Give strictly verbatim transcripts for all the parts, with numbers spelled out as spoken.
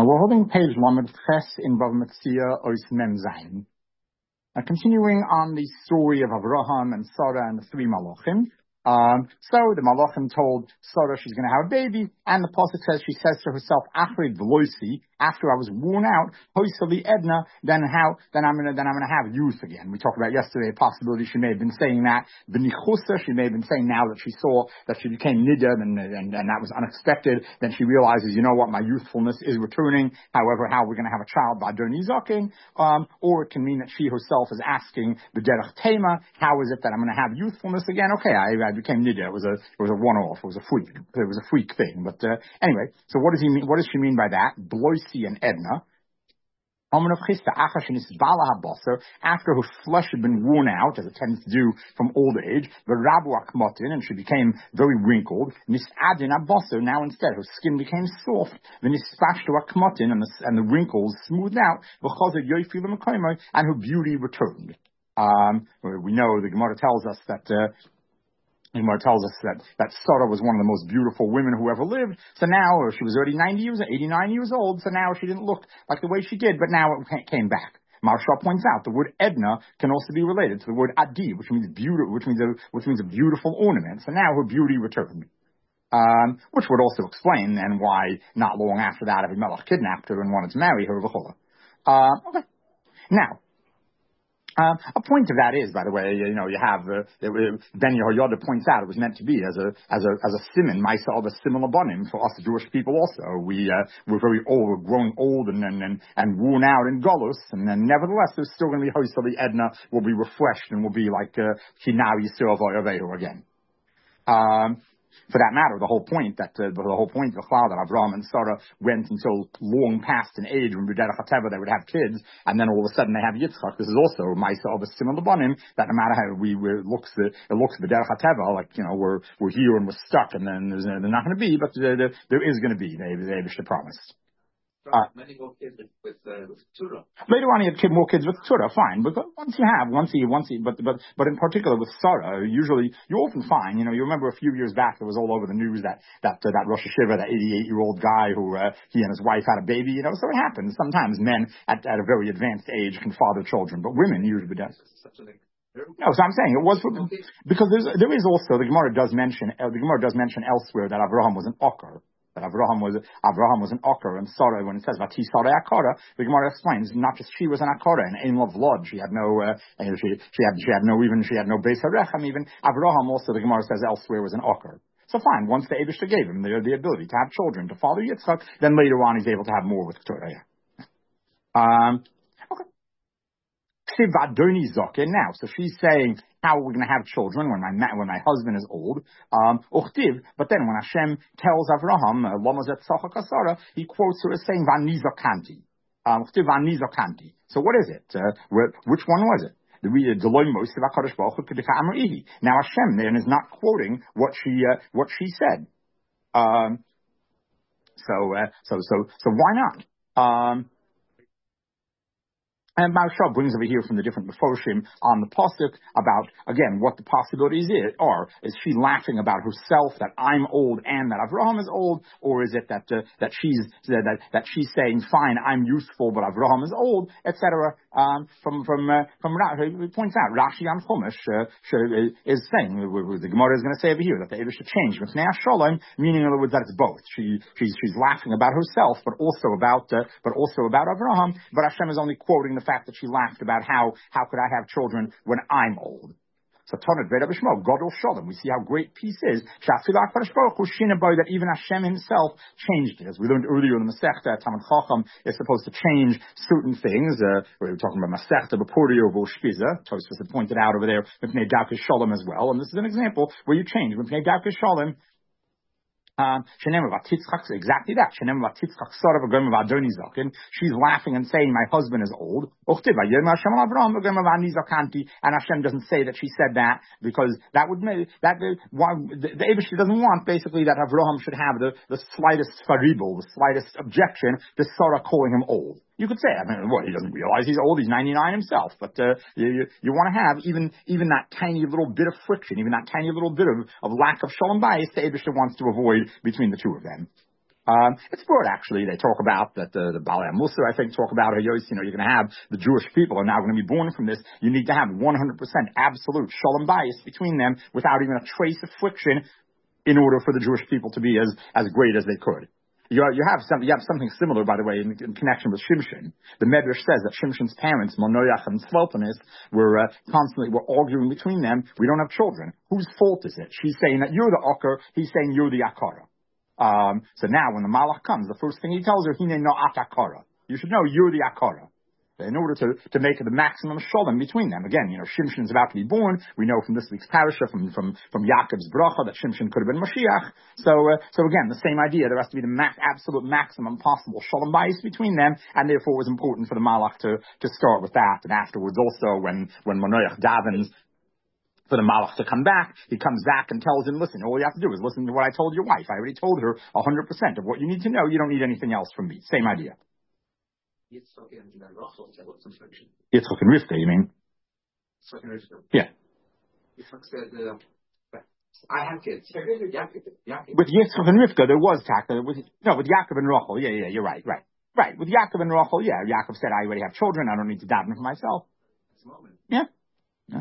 Now we're holding page Lamed Ches in Bava Metzia Ois Mem Zayin. Now continuing on the story of Avraham and Sarah and the three Malachim. Um, so the Malachim told Sarah she's going to have a baby, and the pasuk says she says to herself, "Achrid v'loisi." After I was worn out, hoisali Edna, then how? Then I'm gonna, then I'm gonna have youth again. We talked about yesterday a possibility she may have been saying that. B'nichusa, she may have been saying now that she saw that she became nida, and, and and that was unexpected. Then she realizes, you know what, my youthfulness is returning. However, how we're gonna have a child by Adoni Zaken, um, or it can mean that she herself is asking the derech tema, how is it that I'm gonna have youthfulness again? Okay, I, I became nida. It was a it was a one-off. It was a freak. It was a freak thing. But uh, anyway, so what does he mean? What does she mean by that? Blois and Edna. After her flesh had been worn out, as it tends to do from old age, the rabu akmotin, and she became very wrinkled. Nisadin abaso, now instead her skin became soft. The nispashtu akmotin, and the and the wrinkles smoothed out. And her beauty returned. Um, we know the Gemara tells us that. Uh, Gemara tells us that, that Sarah was one of the most beautiful women who ever lived. So now, or she was already ninety years, eighty-nine years old, so now she didn't look like the way she did, but now it came back. Maharsha points out the word Edna can also be related to the word Adi, which means beauty, which means a, which means a beautiful ornament. So now her beauty returned. Um, which would also explain then why not long after that Avimelech kidnapped her and wanted to marry her. Uh, okay. Now, Um, a point of that is, by the way, you know, you have uh, Ben Yehoyada points out it was meant to be as a as a as a siman, Maisa of a similar bonim for us Jewish people. Also, we uh, we're very old, we're growing old and and and, and worn out in Golus, and then nevertheless, there's still going to be Hosali Edna will be refreshed and will be like Hinav Yisrael Vayaveihu again. Um, For that matter, the whole point that uh, the whole point of the cloud that Avraham and Sarah went until long past an age when B'derech HaTeva they would have kids, and then all of a sudden they have Yitzchak. This is also Maisa of a similar bonim that no matter how we, we it looks it looks B'derech HaTeva like you know we're we're here and we're stuck, and then there's, uh, they're not going to be, but there, there, there is going to be. They they they promised. Uh, Many more kids with with, uh, with Torah. Later on, he had more kids with Torah, fine. But once you have, once you, once you, but but but in particular with Sarah, usually you often find, you know, you remember a few years back, it was all over the news that that uh, that Rosh Hashiva, that eighty-eight year old guy who uh, he and his wife had a baby, you know. So it happens. Sometimes men at at a very advanced age can father children, but women usually don't. Such a thing. No, so I'm saying it was for, because there's, there is also the Gemara does mention uh, the Gemara does mention elsewhere that Avraham was an ocker. That Avraham was Avraham was an ocker, and Sarah, when it says Vati Sarah Akara, the Gemara explains not just she was an Akara, and Ein Lov Lod, she had no, uh, she she had she had no even she had no Beis Harechem even. Avraham also, the Gemara says elsewhere, was an ocker. So fine, once the Eibishter gave him the, the ability to have children, to father Yitzchak, then later on he's able to have more with Torah. Yeah. Um. Okay. Now, so she's saying, how are we going to have children when my when my husband is old? Um, uchtiv, but then when Hashem tells Avraham, Lomazet Tzachak Asara, he quotes her as saying, Vanizakanti. Um, uchtiv Vanizakanti. So what is it? Uh, which one was it? Now Hashem then is not quoting what she uh, what she said. Um, so uh, so so so why not? Um, And Maharsha brings over here from the different Mefoshim on the pasuk about, again, what the possibilities are. Is she laughing about herself, that I'm old and that Avraham is old? Or is it that uh, that she's uh, that that she's saying, fine, I'm youthful, but Avraham is old, et cetera. Um, from from uh, from he points out Rashi on Chumash uh, is saying the Gemara is going to say over here that the Eibush should change, meaning in other words that it's both. She she's she's laughing about herself, but also about uh, but also about Avraham. But Hashem is only quoting the fact that she laughed about how how could I have children when I'm old. So Tonat Veda B'Shmo, Godol Shalom. We see how great peace is. That even Hashem himself changed it. As we learned earlier in the Masechta, Talmid Chacham is supposed to change certain things. Uh, we were talking about Masechta B'Purio V'Ushpiza. Tosfos had pointed out over there, Mipnei Davkei Shalom as well. And this is an example where you change. Mipnei Davkei Shalom. Um, exactly that. She's laughing and saying, my husband is old. And Hashem doesn't say that she said that because that would make that the the Eibush doesn't want basically that Avraham should have the, the slightest faribel, the slightest objection to Sarah calling him old. You could say, I mean, well, he doesn't realize he's old, he's ninety-nine himself, but uh, you, you, you want to have even even that tiny little bit of friction, even that tiny little bit of, of lack of shalom bayis, the Eibush wants to avoid between the two of them. Um, it's brought actually. They talk about that the, the Balei Musa, I think, talk about, you know, you're going to have the Jewish people are now going to be born from this. You need to have one hundred percent absolute shalom bias between them without even a trace of friction in order for the Jewish people to be as, as great as they could. You, you have some, you have something similar, by the way, in, in connection with Shimshon. The Medrash says that Shimshon's parents, Monoyach and Tzlophanes, were uh, constantly were arguing between them. We don't have children. Whose fault is it? She's saying that you're the Ocker. He's saying you're the Akara. Um, so now when the Malach comes, the first thing he tells her, Hine no Atakara. You should know you're the Akara. In order to, to make the maximum shalom between them. Again, you know, Shimshon's about to be born. We know from this week's parasha, from, from, from Yaakov's bracha, that Shimshon could have been Mashiach. So, uh, so again, the same idea. There has to be the max, absolute maximum possible shalom bias between them, and therefore it was important for the Malach to, to start with that. And afterwards also, when, when Manoach davens for the Malach to come back, he comes back and tells him, listen, all you have to do is listen to what I told your wife. I already told her one hundred percent of what you need to know. You don't need anything else from me. Same idea. Yitzchak and Rachel developed some friction. Yitzchak and Rivka, you mean? Yitzchak and Rivka. Yeah. Yitzchak said, uh, I have kids. With Yitzchak and Rivka, there was tact. With, no, with Yaakov and Rachel, yeah, yeah, you're right, right. Right, with Yaakov and Rachel, yeah, Yaakov said, I already have children, I don't need to daven for myself. That's the moment. Yeah. Yeah.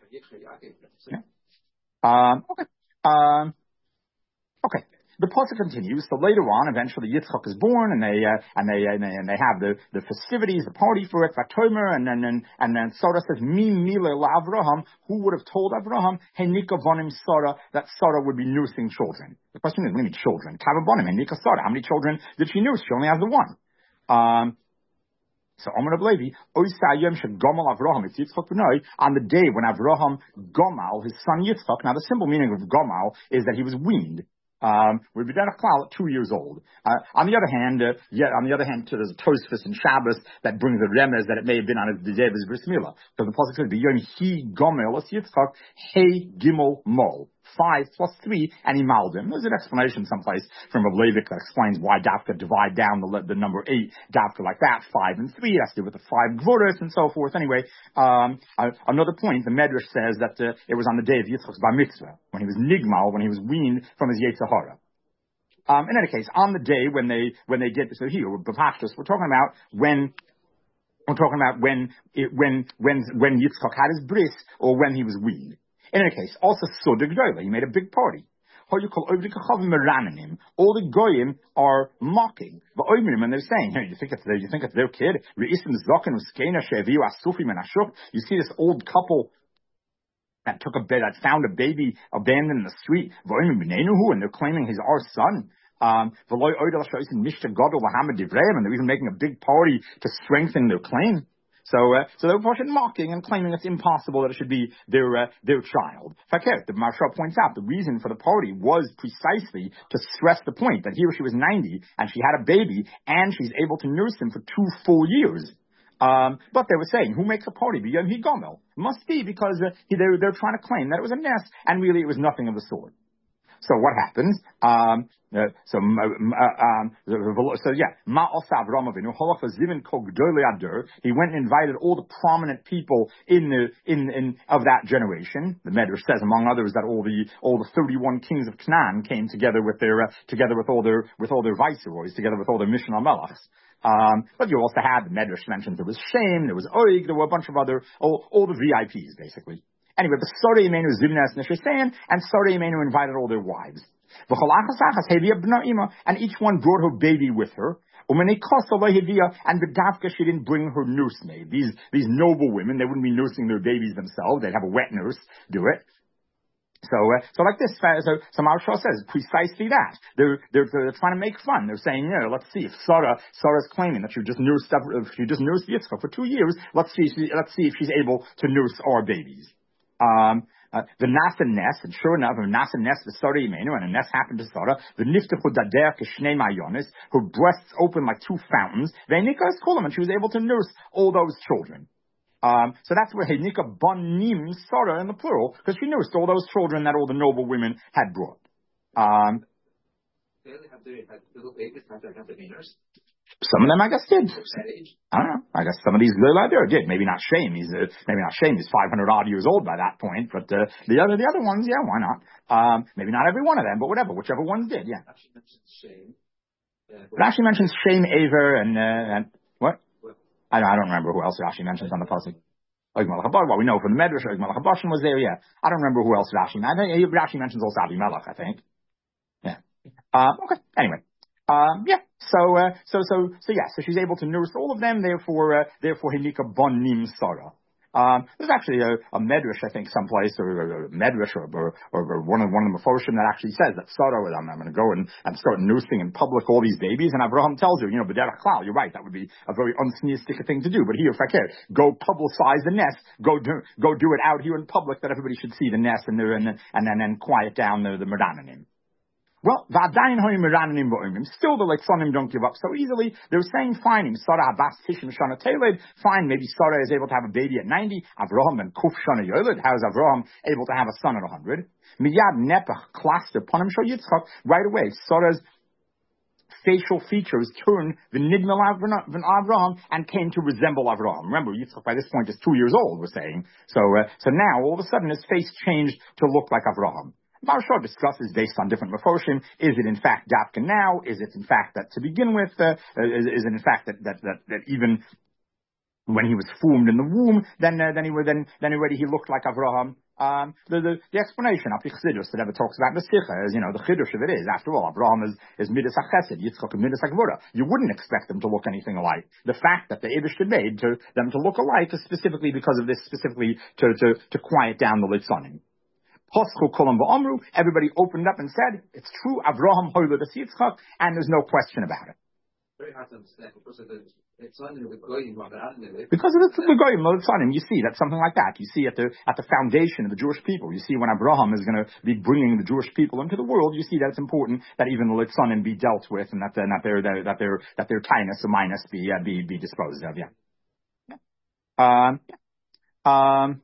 Yeah. Um, okay. Um, okay. The pasuk continues. So later on, eventually Yitzchak is born, and they uh, and they and they and they have the, the festivities, the party for it, Vatomer, and then and, and then Sarah says, "Mi mile la Avraham." Who would have told Avraham, "Hey Nika vonim Sarah," that Sarah would be nursing children? The question is, what do you mean children? Kavabonim, Hey Nika Sarah. How many children did she nurse? She only has the one. Um, So Omer of Levi, Oisayim should Gomal Avraham, it's Yitzchak B'nai, on the day when Avraham Gomal, his son Yitzchak. Now the simple meaning of Gomal is that he was weaned. Um, we've been at two years old. Uh, on the other hand, uh, yeah, on the other hand, too, there's a Tosfos in Shabbos that brings the remez that it may have been on the day of his bris milah. So the pasuk says, "B'yom he gomel es Yitzchak hey gimel mol." Five plus three, and he maldim. There's an explanation someplace from Rav Leivik that explains why Dafka divide down the the number eight Dafka like that, five and three. It has to do with the five gvuras and so forth. Anyway, um, uh, another point, the Medrash says that uh, it was on the day of Yitzchak's bar mitzvah, when he was nigmal, when he was weaned from his Yetzer Hara. Um, in any case, on the day when they when they did so here, Bavashtus, we're talking about when. We're talking about when it, when when when Yitzchak had his bris or when he was weaned. In any case, also Sodig Doila, he made a big party. How you call Meranim? All the goyim are mocking the oimrim, and they're saying, "Hey, you think it's their, you think it's their kid? You see this old couple that took a bed, that found a baby abandoned in the street, and they're claiming he's our son." Um, and they're even making a big party to strengthen their claim. So, uh, so they were mocking and claiming it's impossible that it should be their uh, their child. Fakir, the Maharsha points out the reason for the party was precisely to stress the point that here she was ninety and she had a baby and she's able to nurse him for two full years. Um, but they were saying, who makes a party? B'yom hi gomel. Must be because uh, they're, they're trying to claim that it was a nest, and really it was nothing of the sort. So what happens? Um, uh, so, uh, um, so yeah, he went and invited all the prominent people in the in in of that generation. The Medrash says, among others, that all the all the thirty-one kings of Canaan came together with their uh, together with all their with all their viceroys, together with all their Mishnah Melachs. Um, but you also had the Medrash mentions there was Shem, there was Oig, there were a bunch of other all, all the V I Ps basically. Anyway, the Sorei Imenu Zimnas Neshesayan, and Sorei Imenu invited all their wives. And each one brought her baby with her. And Bedavka, she didn't bring her nursemaid. These, these noble women, they wouldn't be nursing their babies themselves. They'd have a wet nurse do it. So, uh, so like this, uh, so, so Maharsha says precisely that. They're, they're, they're trying to make fun. They're saying, you know, let's see if Sarah, Sarah's claiming that she just nursed, if she just nursed Yitzchak for two years, let's see, let's see if she's able to nurse our babies. Um, uh, the Nasa Nest, and sure enough, the Nasa Nest, the Sarah Imenu, and a nest happened to Sarah, the Niftachu Dader Kishnei Mayonis, her breasts opened like two fountains, Ve'nika is Kulam, and she was able to nurse all those children. Um, so that's where Henika Bonim Sarah in the plural, because she nursed all those children that all the noble women had brought. Um, they have the, have little babies, not that have the nurse. Some of them, I guess, did. I don't know. I guess some of these little out there did. Maybe not Shame. He's uh, maybe not Shame. He's five hundred odd years old by that point. But uh, the other, the other ones, yeah, why not? Um, maybe not every one of them, but whatever. Whichever ones did, yeah. She mentioned Shame. Yeah. Rashi mentions Shem Aver and, uh, and what? I don't, I don't remember who else Rashi mentions on the pasuk. Well, we know from the Medrash, Og Melech HaBashan was there, yeah. I don't remember who else Rashi, I think Rashi mentions also Abimelech, I think. Yeah. Uh, okay, anyway. Um, yeah, so, uh, so, so, so, yeah, so she's able to nurse all of them, therefore, uh, therefore, Hinika Bon Nim Sarah. Um, there's actually a, a medrash, I think, someplace, or, or a medrash, or, or, or one of one of the Mefoshim that actually says that Sarah, I'm, I'm going to go and, and start nursing in public all these babies, and Abraham tells her, you know, B'derech klal, you're right, that would be a very unsneistic thing to do, but here, if I care, go publicize the nest, go do, go do it out here in public, that everybody should see the nest, and and and, and then and quiet down the, the Merananim. Well, still the Litzanim don't give up so easily. They're saying, fine, Sarah Abbas Tishim Shana Teled, fine, maybe Sarah is able to have a baby at ninety, Avraham and Kuf Shana Yoled, how is Avraham able to have a son at one hundred? Miyad Nepach cluster Panim Shal Yitzchak, right away, Sarah's facial features turned the Nidmel Avraham and came to resemble Avraham. Remember, Yitzchak by this point is two years old, we're saying. So, uh, so now, all of a sudden, his face changed to look like Avraham. Maharsha discusses based on different Mefoshim. Is it in fact Dafka now? Is it in fact that to begin with? Uh, is, is it in fact that, that that that even when he was formed in the womb, then uh, then he then then already he looked like Avraham? Um, the, the the explanation of the Chiddush that ever talks about Mesicha is, you know, the Chiddush of it is, after all, Avraham is is Midas HaChesed, Yitzchak is Midas HaGvura. You wouldn't expect them to look anything alike. The fact that the Eibishter made to them to look alike is specifically because of this, specifically to to to quiet down the Litzanim. Everybody opened up and said, it's true, Avraham hoyled as Yitzchak, and there's no question about it. Very hard to understand because of the Litzanim, the Goyim, because of the, the Goyim, the Litzanim, you see that's something like that. You see at the at the foundation of the Jewish people. You see when Avraham is going to be bringing the Jewish people into the world. You see that it's important that even the Litzanim be dealt with, and that uh, that their that, that their that their tinus or minus be uh, be be disposed of. Yeah. Um. Um.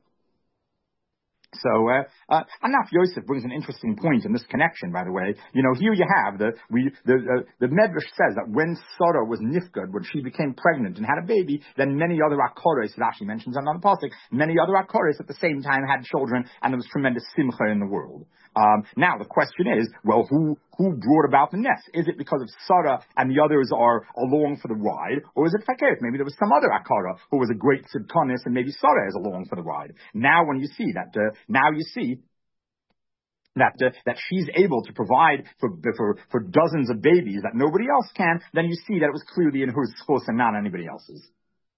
So, uh, uh, Anaf Yosef brings an interesting point in this connection, by the way. You know, here you have the, we, the, uh, the Medrash says that when Sarah was nifgad, when she became pregnant and had a baby, then many other Akores, Rashi mentions on the Pasuk, many other Akores at the same time had children, and there was tremendous simcha in the world. Um, now the question is, well, who, who brought about the nest? Is it because of Sarah and the others are along for the ride? Or is it Fakir? Maybe there was some other Akara who was a great Tzidkonis and maybe Sarah is along for the ride. Now when you see that, uh, now you see that uh, that she's able to provide for, for for dozens of babies that nobody else can, then you see that it was clearly in her schos and not anybody else's.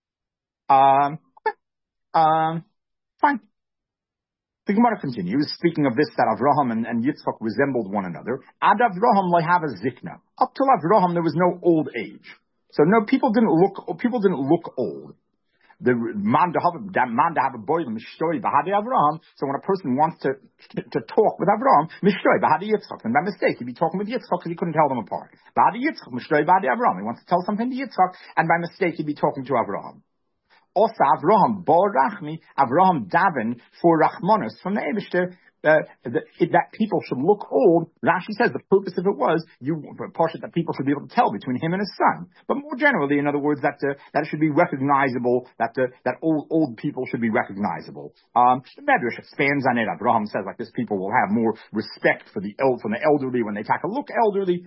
Um, um, fine. The Gemara continues, speaking of this, that Avraham and, and Yitzchak resembled one another. Ad Avraham lo have a zikna. Up till Avraham, there was no old age. So no, people didn't look, people didn't look old. The man to have a man to have a boy, mishtoi bahadi Avraham. So when a person wants to to talk with Avraham, mishtoi bahadi Yitzchak, and by mistake he'd be talking with Yitzchak because he couldn't tell them apart. Bahadi Yitzchak, mishtoi bahadi Avraham. He wants to tell something to Yitzchak, and by mistake he'd be talking to Avraham. Also, Avraham bar rachmi, Avraham daven for rachmanos from the Eibishter. Uh, that, that people should look old. Rashi says the purpose of it was you partially that people should be able to tell between him and his son. But more generally, in other words, that uh, that it should be recognizable. That uh, that old old people should be recognizable. Um, the Medrash expands on it. Abraham says like this: people will have more respect for the el- from the elderly when they take a look elderly.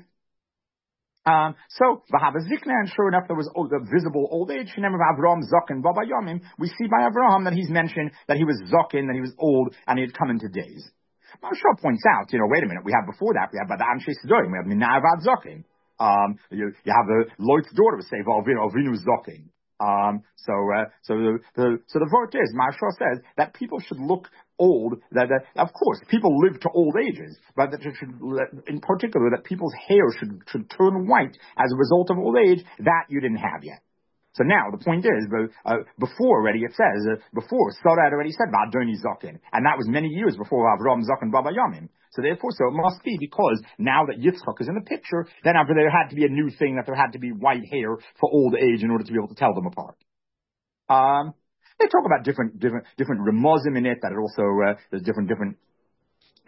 Um, so, V'hava Zikna, and sure enough, there was old, a visible old age. Remember, Avraham Zakin Baba Yomim. We see by Avraham that he's mentioned that he was Zakin, that he was old, and he had come into days. Maharsha points out, you know, wait a minute, we have before that, we have by the Anshe Sidorim, we have Minavad Zakin. Um, you, you have the Lot's daughter would say, V'avinu Avinu Zakin. Um, so, uh, so the, the, so the vote is, Maharsha says that people should look old, that, that, of course, people live to old ages, but that should, in particular, that people's hair should, should turn white as a result of old age, that you didn't have yet. So now, the point is, uh, before already it says, uh, before, Sarah had already said, Va'adoni Zakin, and that was many years before Avraham Zakin Baba Yamim. So therefore, so it must be because now that Yitzchak is in the picture, then after there had to be a new thing, that there had to be white hair for old age in order to be able to tell them apart. Um, They talk about different, different, different remozim in it, that it also, uh, there's different, different,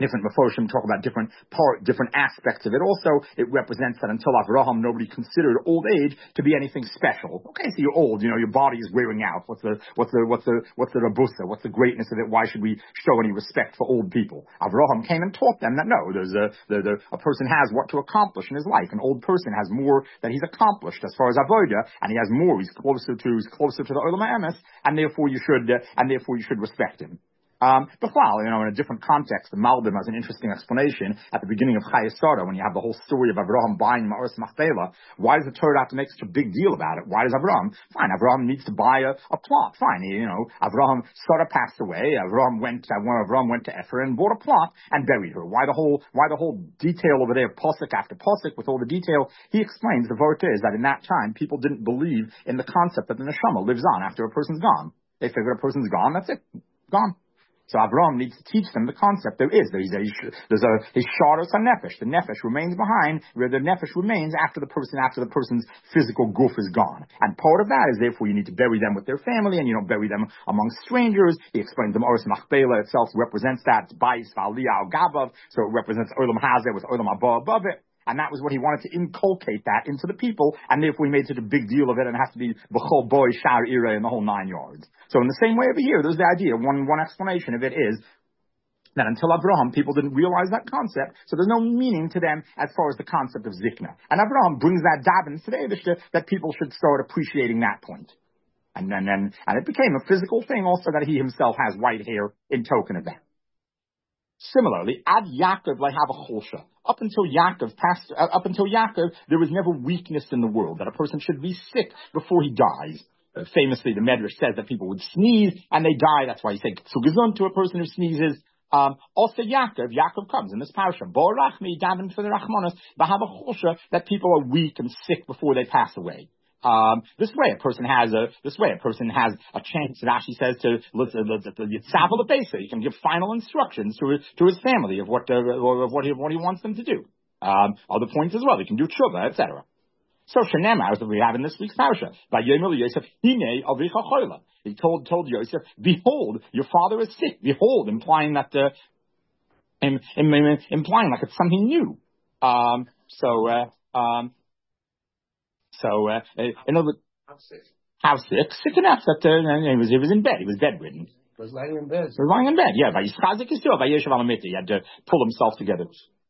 different Mefoshim talk about different part, different aspects of it. Also, it represents that until Avraham, nobody considered old age to be anything special. Okay, so you're old, you know, your body is wearing out. What's the, what's the, what's the, what's the rabusa? What's the greatness of it? Why should we show any respect for old people? Avraham came and taught them that no, there's a, the, the, a person has what to accomplish in his life. An old person has more that he's accomplished as far as avoda, and he has more. He's closer to, he's closer to the Olam HaEmes, and therefore you should, uh, and therefore you should respect him. Um, but well, you know, in a different context, the Malbim has an interesting explanation at the beginning of Chayei Sarah when you have the whole story of Avraham buying Ma'aros Machpelah. Why does the Torah have to make such a big deal about it? Why does Avraham? Fine, Avraham needs to buy a, a plot. Fine, you know, Avraham, Sarah passed away. Avraham went, uh, Avraham went to Ephraim and bought a plot and buried her. Why the whole, why the whole detail over there, posuk after posuk with all the detail? He explains the Vort is that in that time people didn't believe in the concept that the neshama lives on after a person's gone. They figured a person's gone, that's it, gone. So Avraham needs to teach them the concept there is. There's a, there's a, his shados nefesh. The nefesh remains behind, where the nefesh remains after the person, after the person's physical goof is gone. And part of that is therefore you need to bury them with their family, and you don't bury them among strangers. He explains the Ma'aros Machpelah itself represents that. It's Bais V'Aliyah Al Gabav, so it represents Olam Hazeh with Olam Haba above it. And that was what he wanted to inculcate that into the people, and therefore he made such a big deal of it, and it has to be B'chol Boy, Shar Ira, and the whole nine yards. So in the same way over here, there's the idea, one, one explanation of it is that until Avraham, people didn't realize that concept, so there's no meaning to them as far as the concept of Zikna. And Avraham brings that davin today that people should start appreciating that point. And then, and, and it became a physical thing also that he himself has white hair in token of that. Similarly, Ad Yaakov have a cholsha. Up until Yaakov passed, uh, up until Yaakov, there was never weakness in the world that a person should be sick before he dies. Uh, famously, the Medrash says that people would sneeze and they die. That's why he said "Tzugazun" to a person who sneezes. Um, also, Yaakov, Yaakov comes in this parasha. Borachmi daven for the Rachmanos. Have a cholsha that people are weak and sick before they pass away. Um, this way a person has a, this way a person has a chance, Rashi says, to, the Yitzhak the Pesa. He can give final instructions to his, to his family of what, uh, of what he, what he wants them to do. Um, other points as well. He can do tshuva, et cetera. So Shenema, as we have in this week's parasha, by Yomel Yosef, Hine avicha chola. He told, told Yosef, behold, your father is sick. Behold, implying that, uh, im, im, im, implying like it's something new. Um, so, uh, um, So, uh, in other how sick? How sick? Sick enough that uh, he was he was in bed. He was bedridden. He was lying in bed. He was lying in bed. Yeah, by Yischazik is still by Yeshav Alamiti. He had to pull himself together.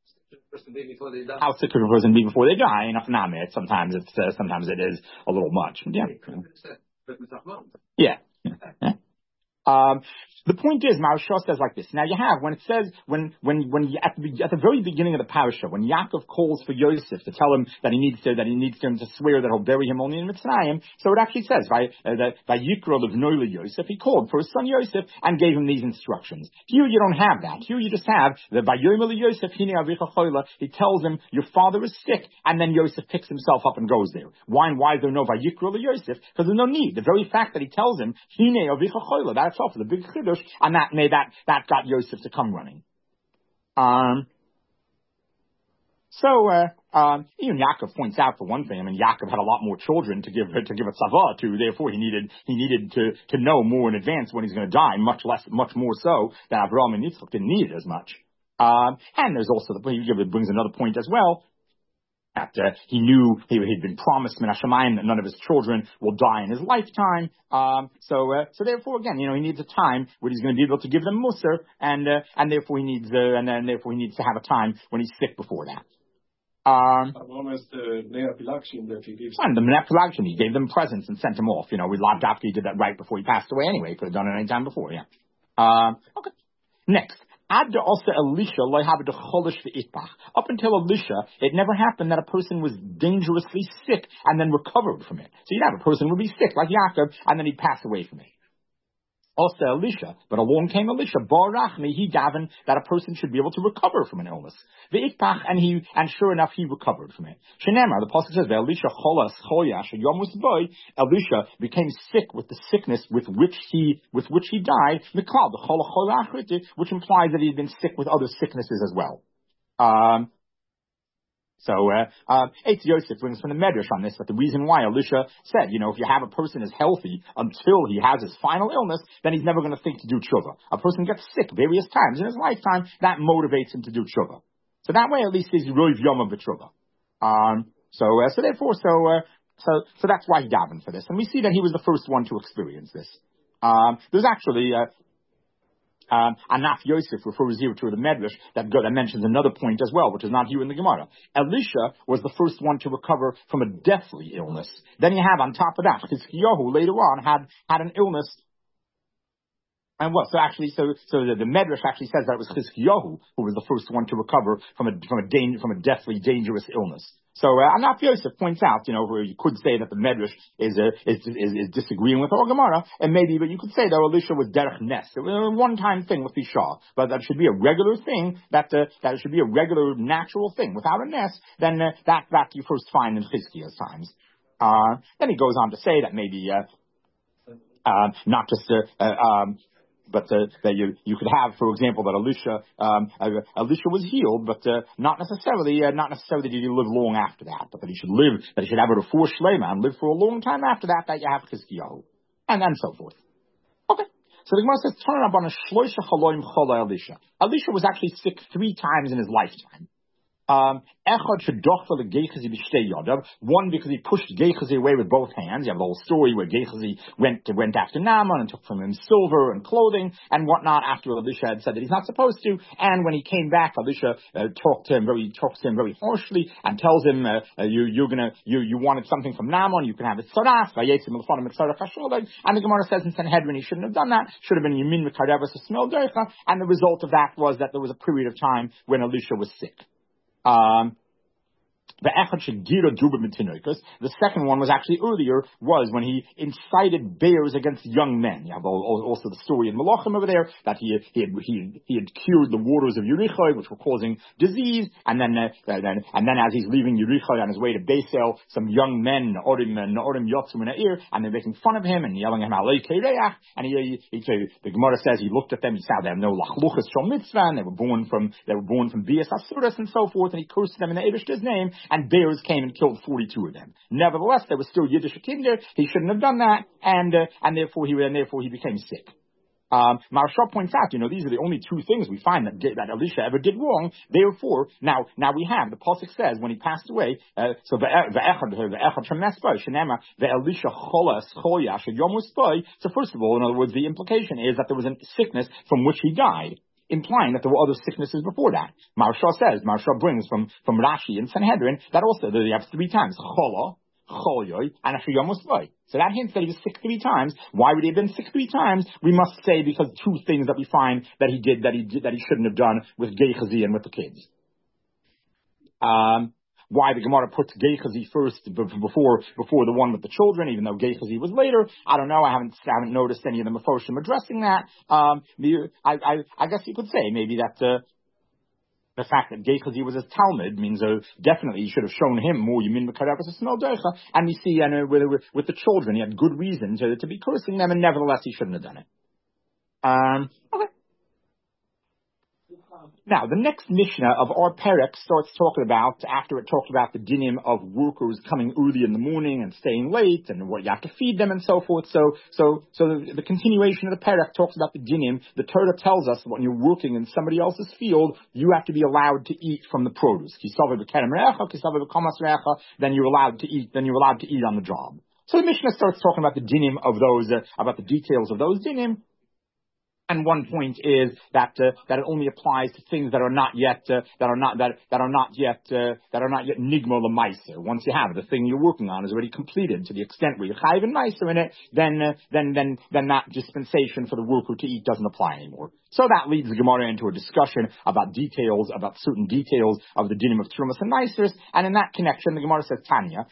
How sick could a person be before they die? Enough namit. Sometimes it's uh, sometimes it is a little much. Yeah. Yeah. yeah. Um, the point is, Maharsha says like this. Now you have, when it says, when, when, when, you, at, the, at the very beginning of the parasha, when Yaakov calls for Yosef to tell him that he needs to, that he needs him to swear that he'll bury him only in Mitzrayim, so it actually says, by, uh, that, by Yikra of Noila Yosef, he called for his son Yosef and gave him these instructions. Here you don't have that. Here you just have, that by Yomel Yosef, Hine Avicha Chola, he tells him, your father is sick, and then Yosef picks himself up and goes there. Why, why is there no by Yikra of Yosef? Because there's no need. The very fact that he tells him, Hine Avicha Chola, that's all for the big chiddush, and that made that that got Yosef to come running. Um. So, uh, um, even Yaakov points out for one thing. I mean, Yaakov had a lot more children to give to give a tzavah to. Therefore, he needed he needed to to know more in advance when he's going to die. Much less, much more so than Avraham and Yitzchak didn't need it as much. Um, and there's also the he brings another point as well. That uh, he knew he had been promised min hashamayim that none of his children will die in his lifetime. Um, so, uh, so therefore, again, you know, he needs a time where he's going to be able to give them musar, and uh, and therefore he needs, uh, and then therefore he needs to have a time when he's sick before that. Um, Almost the Neapilakshim that he gives. And the Neapilakshim, he gave them presents and sent them off. You know, we Lavdavki did that right before he passed away anyway. He could have done it any time before. Yeah. Um, okay. Next. Up until Elisha, it never happened that a person was dangerously sick and then recovered from it. So you'd have a person who would be sick, like Yaakov, and then he'd pass away from it. Also Elisha, but along came Elisha, Bar Rachmi, he davened that a person should be able to recover from an illness. Ve'ikpach, and he, and sure enough, he recovered from it. Shenemar, the pasuk says, Elisha cholas choyash yomus boy. Elisha became sick with the sickness with which he, with which he died. Miklal the chola cholachriti, which implies that he had been sick with other sicknesses as well. Um. So, uh, uh, Eitz Yosef brings from the Medrash on this, that the reason why Elisha said, you know, if you have a person is healthy until he has his final illness, then he's never going to think to do tshuva. A person gets sick various times in his lifetime, that motivates him to do tshuva. So that way, at least, he's really yom of the tshuva. Um, so, uh, so therefore, so, uh, so, so that's why he davened for this. And we see that he was the first one to experience this. Um, there's actually, uh, Um, Anaf Yosef refers here to the Medrash that, that mentions another point as well, which is not here in the Gemara. Elisha was the first one to recover from a deathly illness. Then you have on top of that, Chizkiyahu later on had, had an illness. And what? So actually, so so the, the Medrash actually says that it was Chizkiyahu who was the first one to recover from a from a danger, from a deathly dangerous illness. So uh, Anaf Yosef points out, you know, where you could say that the Medrash is, uh, is is is disagreeing with our Gemara, and maybe, but you could say that Elisha was derech nes. It was a one-time thing with Isha, but that should be a regular thing. That uh, that should be a regular, natural thing. Without a nes, then uh, that that you first find in Chizkiya's times. Uh, then he goes on to say that maybe uh, uh, not just uh, uh, um. But uh, that you you could have, for example, that Elisha um, uh, Elisha was healed, but uh, not necessarily uh, not necessarily did he live long after that, but that he should live, that he should have a refuah shlema and live for a long time after that. That you have Chizkiyahu, and and so forth. Okay, so the Gemara says, "Turn up on a shloisha chaloim chola Elisha." Elisha was actually sick three times in his lifetime. Um, one because he pushed Gehazi away with both hands. You have the whole story where Gehazi went to, went after Naaman and took from him silver and clothing and whatnot after Elisha had said that he's not supposed to. And when he came back, Elisha uh, talked to him very talks to him very harshly and tells him, uh, uh, "You you're gonna you you wanted something from Naaman, you can have it saraf." And the Gemara says in Sanhedrin he shouldn't have done that. Should have been Yamin Mekaravas Smel Dercha. And the result of that was that there was a period of time when Elisha was sick. Um, the second one was actually earlier, was when he incited bears against young men. You have also the story in Malachim over there that he he had, he, he had cured the waters of Yericho, which were causing disease, and then uh, then and then as he's leaving Yericho on his way to Beisel, some young men, Orim and Orim Yotzum in the ear, and they're making fun of him and yelling at him, Alei Kereach, and he, he, he the Gemara says he looked at them, he saw they have no lachluchas from mitzvah, and they were born from they were born from bias asuras and so forth, and he cursed them in the Eibishter's name. And bears came and killed forty-two of them. Nevertheless, there was still Yiddish kinder. He shouldn't have done that, and uh, and therefore he and therefore he became sick. Um, Maharsha points out, you know, these are the only two things we find that that Elisha ever did wrong. Therefore, now now we have the pasuk says when he passed away. Uh, so the the echad from Mespa shenema the Elisha cholas choyash yomuspai. So first of all, in other words, the implication is that there was a sickness from which he died, implying that there were other sicknesses before that. Maharsha says, Maharsha brings from, from Rashi and Sanhedrin, that also that you have three times, chola, choyoy, and asher. So that hints that he was sick three times. Why would he have been sick three times? We must say because two things that we find that he did, that he did, that he shouldn't have done with Gehazi and with the kids. Um, Why the Gemara puts Gehazi first before before the one with the children, even though Gehazi was later. I don't know. I haven't I haven't noticed any of the Mefoshim addressing that. Um, the, I, I I guess you could say maybe that uh, the fact that Gehazi was his Talmud means uh, definitely he should have shown him more Yamin Mekaravas Smel Dercha. And we see uh, with, with with the children he had good reason to to be cursing them, and nevertheless he shouldn't have done it. Um, okay. Now, the next Mishnah of our Perek starts talking about, after it talked about the dinim of workers coming early in the morning and staying late and what you have to feed them and so forth. So, so, so the, the continuation of the Perek talks about the dinim. The Torah tells us that when you're working in somebody else's field, you have to be allowed to eat from the produce. Then you're allowed to eat, then you're allowed to eat on the job. So the Mishnah starts talking about the dinim of those, uh, about the details of those dinim. And one point is that uh, that it only applies to things that are not yet uh, that are not that that are not yet uh, that are not yet nigma l'maiser. Once you have it, the thing you're working on is already completed to the extent where you're chayiv and maiser in it, then uh, then then then that dispensation for the worker to eat doesn't apply anymore. So that leads the Gemara into a discussion about details, about certain details of the dinim of trumas and maisers. And in that connection, the Gemara says, Tanya,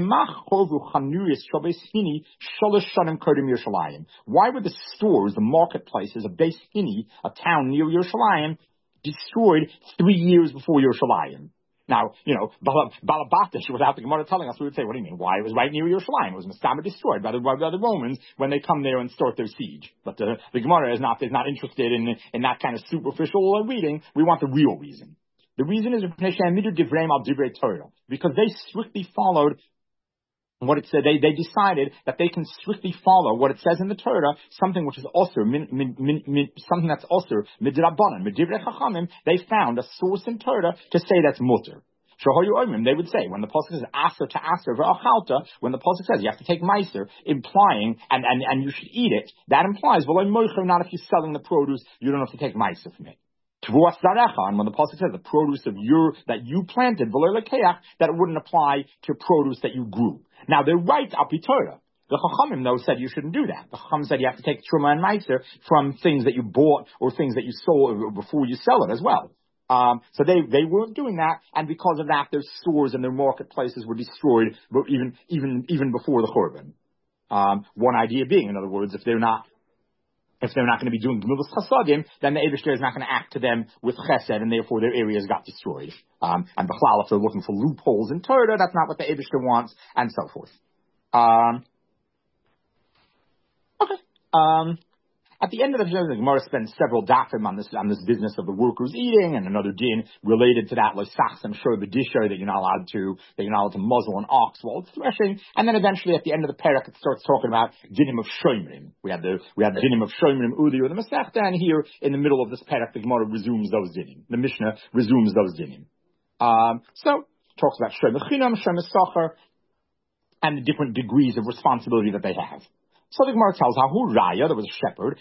why were the stores, the marketplaces of Beis Hini, a town near Yerushalayim, destroyed three years before Yerushalayim? Now, you know, Balabatish, without the Gemara telling us, we would say, what do you mean? Why? It was right near Yerushalayim. It was Mastama destroyed by the, by the Romans when they come there and start their siege. But the, the Gemara is not, is not interested in, in that kind of superficial reading. We want the real reason. The reason is because they strictly followed what it said. They they decided that they can strictly follow what it says in the Torah, something which is also min, min, min, min, something that's also midrabanan, midivrei chachamim. They found a source in Torah to say that's mutter. They would say when the pasuk says aser to aser v'achalta, when the pasuk says you have to take meiser, implying and, and and you should eat it, that implies well, not if you're selling the produce, you don't have to take meiser from it. And when the pasuk says the produce of your that you planted, that it wouldn't apply to produce that you grew. Now they're right api Torah. The Chachamim though said you shouldn't do that. The Chacham said you have to take truma and meiser from things that you bought or things that you sold before you sell it as well. Um, so they, they weren't doing that, and because of that, their stores and their marketplaces were destroyed, but even even even before the Churban. Um, one idea being, in other words, if they're not if they're not going to be doing Gemilas Chasadim, then the Eibishter is not going to act to them with Chesed, and therefore their areas got destroyed. Um, and Bechlal, if they're looking for loopholes in Torah, that's not what the Eibishter wants, and so forth. Um, okay. Um, At the end of the show, the Gemara spends several dafim on this on this business of the workers eating, and another din related to that, like sachsam shor b'disho, that you're not allowed to that you're not allowed to muzzle an ox while it's threshing, and then eventually at the end of the parak it starts talking about dinim of shomrim. We had the we had the dinim of shomrim udi or the Masechta, and here in the middle of this parak the Gemara resumes those dinim. The Mishnah resumes those dinim. Um, so talks about shom chinam, shom sachar, and the different degrees of responsibility that they have. So the Gemara tells how who Raya, there was a shepherd,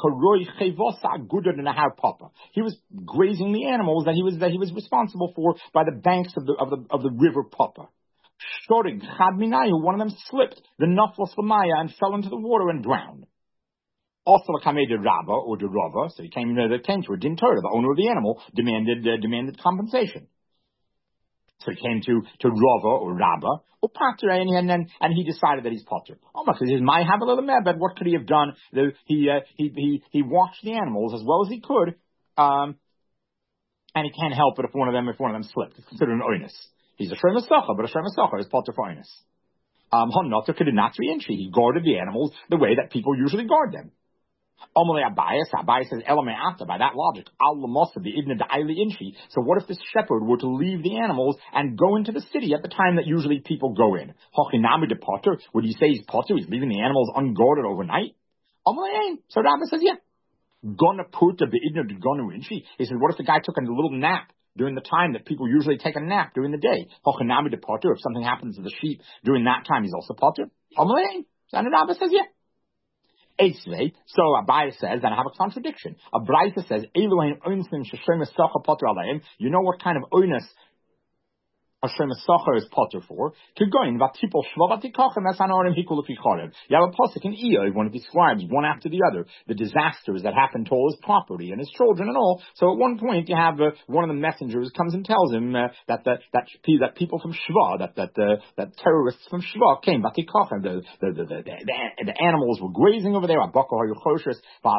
he was grazing the animals that he was that he was responsible for by the banks of the of the of the river Papa. Shorig Chad Minayu, one of them slipped the Naflos Lamaya and fell into the water and drowned. Also, Kamei de Rabba or de Rava, so he came to the came to a din Torah, the owner of the animal demanded uh, demanded compensation. So he came to, to Rava or Rabba or Pater, and then and he decided that he's Pater. Oh my! Because he's my have a little but what could he have done? The, he, uh, he he he watched the animals as well as he could, um, and he can't help it if one of them if one of them slipped. It's considered an oinus. He's a shrem esacha, but a shrem esacha is Pater for oinus. Um, he guarded the animals the way that people usually guard them. Amalei Abayas, Abayas says, Elamei Ata, by that logic, Al Lamosa, the Ibn Da'ili Inchi. So what if this shepherd were to leave the animals and go into the city at the time that usually people go in? Hochinami de Potter, would you say he's Potter, he's leaving the animals unguarded overnight? Amalei, so Rabbi says, yeah. Gonna puta be Ibn Gonu Inchi. He said, what if the guy took a little nap during the time that people usually take a nap during the day? Hochinami de Potter, if something happens to the sheep during that time, he's also Potter? Amalei, so Rabbi says, yeah. Esvei, so Abayah says, and I have a contradiction. A Braisa says, Eluhain oinsim sheshem esacha potter aleim. You know what kind of oinus Hashem Esachar is potter for? To go in vatipol shvavatikochim esanorim hikul ufichorim. You have a pasuk in Iyov when it describes one after the other the disasters that happened to all his property and his children and all. So at one point you have uh, one of the messengers comes and tells him uh, that the, that that people from Shva, that that uh, that terrorists from Shva came vatikochim. The the the, the the the animals were grazing over there. The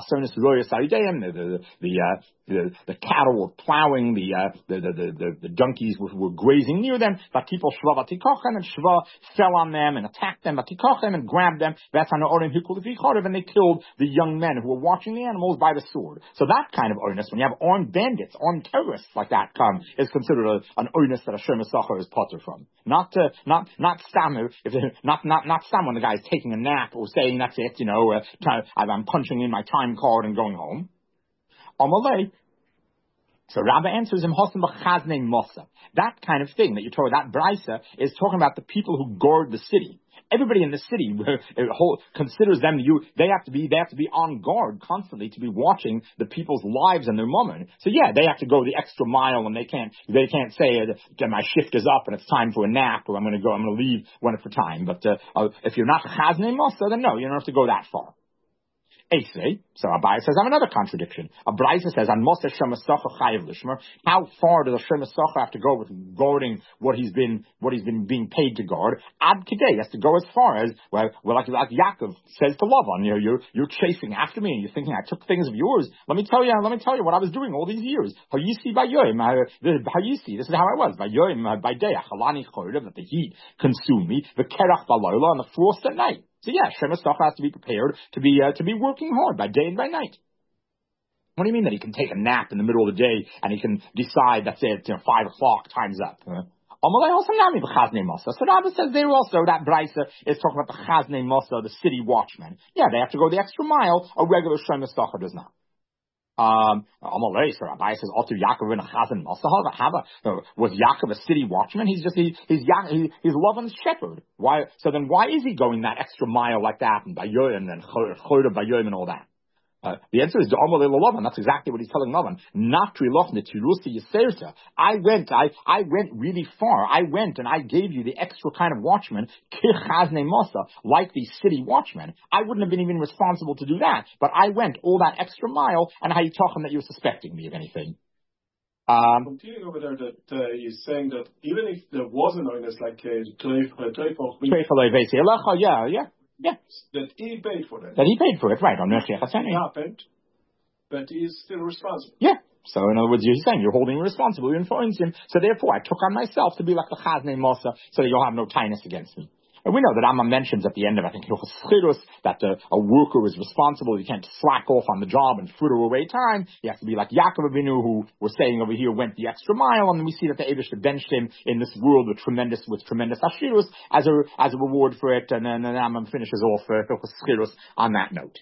the the uh, the the cattle were plowing. The uh, the, the the the the donkeys were, were grazing near them, but people Shva Vatikochem, and Shva fell on them and attacked them, Vatikochem, and grabbed them, and they killed the young men who were watching the animals by the sword. So that kind of oinus, when you have armed bandits, armed terrorists like that come, is considered a, an oinus that Hashem Esachar is potter from. Not, uh, not, not Samu, if not, not, not Sam when the guy's taking a nap or saying that's it, you know, uh, I'm punching in my time card and going home. Amalei. So Rabbi answers him, Mosa. That kind of thing that you told, that Braisa is talking about the people who guard the city. Everybody in the city considers them, you, they have to be, they have to be on guard constantly to be watching the people's lives and their moment. So yeah, they have to go the extra mile, and they can't, they can't say that my shift is up and it's time for a nap, or I'm going to go, I'm going to leave when it's for time. But uh, uh, if you're not Chaznei Mosa, then no, you don't have to go that far. Esei, so Abayah says, I have another contradiction. A Braisa says, "On Moshe Shemasacha Chayiv Lishmer." How far does a Shemasacha have to go with guarding what he's been, what he's been being paid to guard? Ad Kedei, he has to go as far as, well, well like, like Yaakov says to Lavan, you know, you're you're chasing after me, and you're thinking I took things of yours. Let me tell you, let me tell you what I was doing all these years. How you see by Yoim, how you see, this is how I was by Yoim, by day, Achalani Chorev, that the heat consumed me, the Kerach Baloila, and the frost at night. So yeah, Shema Sacha has to be prepared to be uh, to be working hard by day and by night. What do you mean that he can take a nap in the middle of the day and he can decide that's it, you know, five o'clock, time's up? Uh, So Rabbi says there also that Brisa is talking about the Chazne Mosa, the city watchman. Yeah, they have to go the extra mile. A regular Shlomo Stocher does not. Um, Amalei, so Rabbi says, Otu Yaakov in a Chazan Mosa. Was Yaakov a city watchman? He's just he, he's he, he's Lavan's shepherd. Why? So then why is he going that extra mile like that and Bayoim and Choda Bayoim and all that? Uh, the answer is Lavan. That's exactly what he's telling Lavan. I went, I, I went really far. I went and I gave you the extra kind of watchman, like the city watchmen. I wouldn't have been even responsible to do that, but I went all that extra mile, and how you talk him that you're suspecting me of anything. Um, Continuing over there, that uh, he's saying that even if there was an oinus like uh, yeah, yeah. Yeah. That he paid for that. That he paid for it, right, on Neshech HaSheni. It happened, but he is still responsible. Yeah. So in other words, you're saying you're holding him responsible, you're influencing him. So therefore, I took on myself to be like the Chazne Mosa, so that you'll have no tinus against me. And we know that Rambam mentions at the end of, I think, Hilchos Chirus, that uh, a worker is responsible. You can't slack off on the job and fritter away time. You have to be like Yaakov Avinu, who we're saying over here went the extra mile, and we see that the Eibush benched him in this world with tremendous, with tremendous Ashirus as a as a reward for it. And then the Rambam finishes off uh, Hilchos Chirus on that note.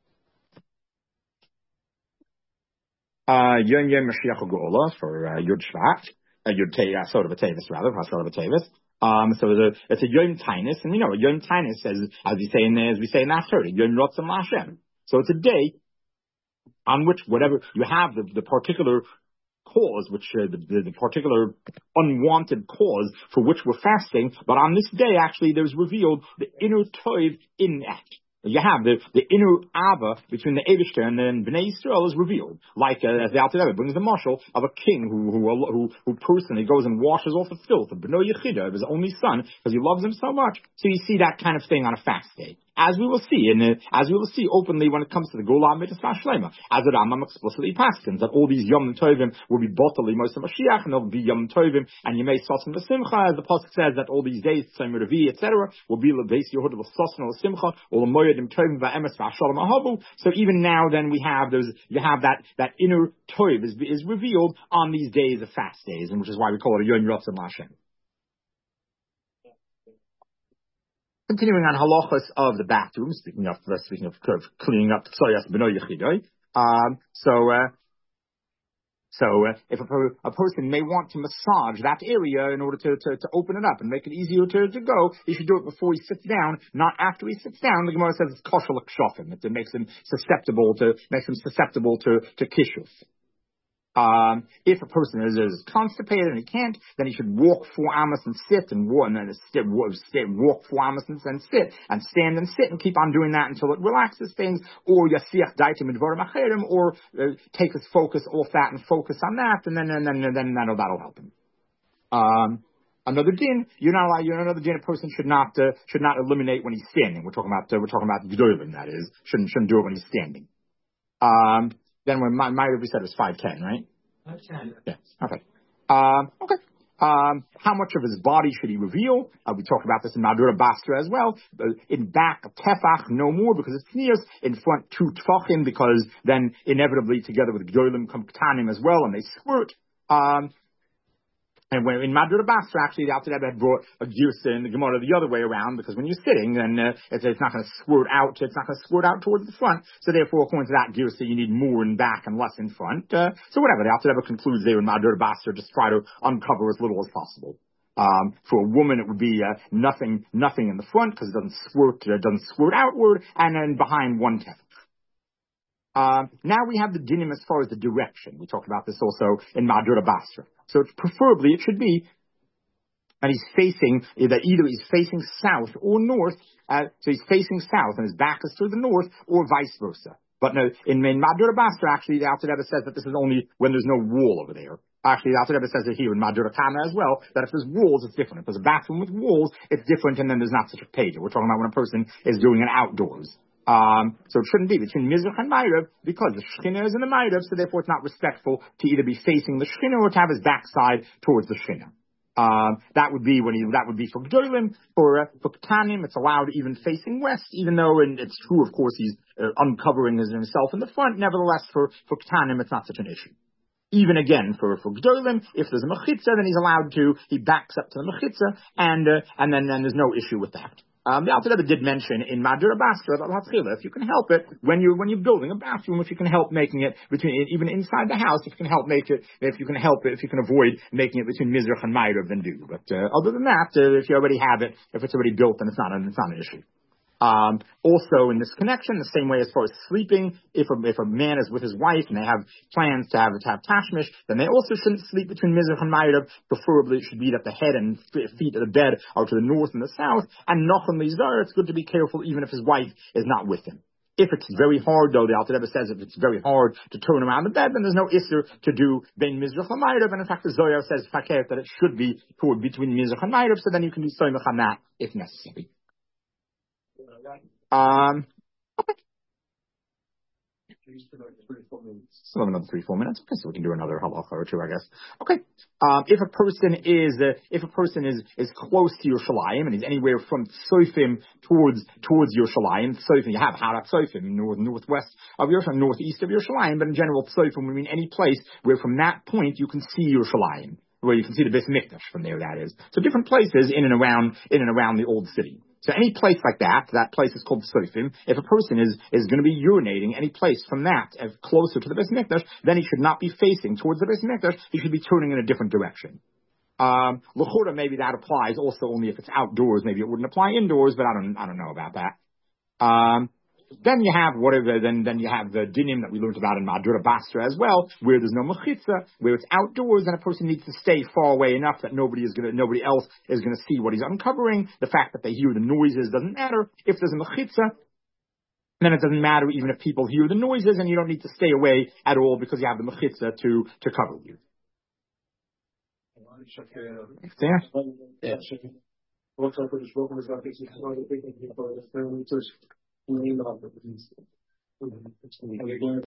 Yom Yom Mashiach Geola for uh, Yud Shvat, uh, Yud Te, uh, Sod of Tevis rather, Sod of Tevis. Um, so it's a, it's a Yom Tainus, and we know a Yom Tainus says, as we say in as we say in that thirty, Yom Rotzam Lashem. So it's a day on which whatever you have the, the particular cause, which uh, the, the, the particular unwanted cause for which we're fasting, but on this day actually there's revealed the inner toiv in that. You have the, the inner ava between the Eibishter and then Bnei Yisrael is revealed. Like, uh, as the Alter Rebbe brings the marshal of a king who, who, who, who personally goes and washes off the filth of Bnei Yechida, of his only son, because he loves him so much. So you see that kind of thing on a fast day. As we will see, in the, as we will see openly when it comes to the Golam Mitzvah Shlema, as the Rambam explicitly paskins, that all these Yom Tovim will be botally Moshe Mashiach, and they'll be Yom Tovim, and Yemei Sosin V'Simcha, as the Pasuk says, that all these days, Tzom Revi, et cetera, will be Lebeis Yehud V'Sosin V'Simcha, or L'Moyedim Tovim V'Emes V'Ashalom Ahavu. So even now, then we have those, you have that, that inner Tov is, is revealed on these days of fast days, and which is why we call it a Yom Yotzim Lashem. Continuing on halachas of the bathroom, speaking of uh, speaking of, of cleaning up psoyas b'noi yechidoi. Um, so, uh, so uh, if a, a person may want to massage that area in order to, to, to open it up and make it easier to, to go, he should do it before he sits down, not after he sits down. The Gemara says it's kosher l'kshofim. It makes him susceptible to makes him susceptible to to kishuf. Um, if a person is, is constipated and he can't, then he should walk four amas and sit and walk, and then sit, walk, sit, walk four amas and, and sit, and stand and sit and keep on doing that until it relaxes things, or yasiach daitim midvarim acherim, or uh, take his focus off that and focus on that, and then and then and then that'll that'll help him. Um, another din, you're not allowed. You're another din. A person should not uh, should not eliminate when he's standing. We're talking about uh, we're talking about gedolim, that is, shouldn't shouldn't do it when he's standing. Um. Then when my, my we said it was five ten, right? five ten. Yeah. Okay. Um, okay. Um, how much of his body should he reveal? Uh, we talked about this in Madura Basra as well. Uh, in back, tefach, no more because it's nears. In front, two tefachim because then inevitably together with Gdolim come ktanim as well, and they squirt. Um, And when in Madura Basra, actually, the Alter Rebbe had brought a girsa in the Gemara the other way around, because when you're sitting, then uh, it's, it's not going to squirt out. It's not going to squirt out towards the front. So therefore, according to that girsa, you need more in back and less in front. Uh, so whatever, the Alter Rebbe concludes there in Madura Basra, just try to uncover as little as possible. Um, for a woman, it would be uh, nothing, nothing in the front because it doesn't squirt, uh, doesn't squirt outward, and then behind one tefach. Um, now we have the dinim as far as the direction. We talked about this also in Madura Basra. So it's preferably it should be, and he's facing, that either he's facing south or north, uh, so he's facing south and his back is to the north, or vice versa. But no, in, in Madura Basra, actually, the Alter Rebbe says that this is only when there's no wall over there. Actually, the Alter Rebbe says it here in Madura Kana as well, that if there's walls, it's different. If there's a bathroom with walls, it's different, and then there's not such a page. We're talking about when a person is doing it outdoors. Um, so it shouldn't be between Mizrach and Ma'ariv because the Shechina is in the Ma'ariv, so therefore it's not respectful to either be facing the Shechina or to have his backside towards the Shechina. Um, that would be when he, that would be for Gdolim. For, uh, for Ketanim, it's allowed even facing west, even though, and it's true, of course, he's uh, uncovering himself in the front. Nevertheless, for, for Ktanim, it's not such an issue. Even again, for, for Gdolim, if there's a Mechitza, then he's allowed to, he backs up to the Mechitza, and, uh, and then, then there's no issue with that. Um, the Alter Rebbe did mention in Madura Basra that if you can help it, when you're, when you're building a bathroom, if you can help making it between, even inside the house, if you can help make it, if you can help it, if you can avoid making it between Mizrach and Ma'ariv, then do. But, uh, other than that, uh, if you already have it, if it's already built, then it's not, an, it's not an issue. Um, also in this connection, the same way as far as sleeping, if a, if a man is with his wife and they have plans to have, to have tashmish, then they also shouldn't sleep between Mizrach and Ma'ariv. Preferably it should be that the head and feet of the bed are to the north and the south. And Nachum Lizar, it's good to be careful even if his wife is not with him. If it's very hard, though, the Alter Rebbe says if it's very hard to turn around the bed, then there's no issur to do bein Mizrach and Ma'ariv. And in fact, the Zohar says fakir that it should be toward between Mizrach and Ma'ariv, so then you can do soymach on that if necessary. Um, okay. Still have another three, four minutes. Okay, so we can do another halacha or two, I guess. Okay. Um, if a person is, uh, if a person is, is close to Yerushalayim and is anywhere from Tzofim towards, towards Yerushalayim, Tzofim, you have Harat Tzofim, north, northwest of Yerushalayim, northeast of Yerushalayim, but in general, Tzofim would mean any place where from that point you can see Yerushalayim, where you can see the Beis Mikdash from there, that is. So different places in and around, in and around the old city. So any place like that, that place is called Tzofim. If a person is, is going to be urinating any place from that, as closer to the Beis Mikdash, then he should not be facing towards the Beis Mikdash. He should be turning in a different direction. Um, L'chora, maybe that applies also only if it's outdoors. Maybe it wouldn't apply indoors, but I don't, I don't know about that. Um, Then you have whatever, then, then you have the dinim that we learned about in Madura Basra as well, where there's no mechitza, where it's outdoors and a person needs to stay far away enough that nobody is gonna, nobody else is gonna see what he's uncovering. The fact that they hear the noises doesn't matter. If there's a mechitza, then it doesn't matter even if people hear the noises and you don't need to stay away at all because you have the mechitza to, to cover you. Yeah.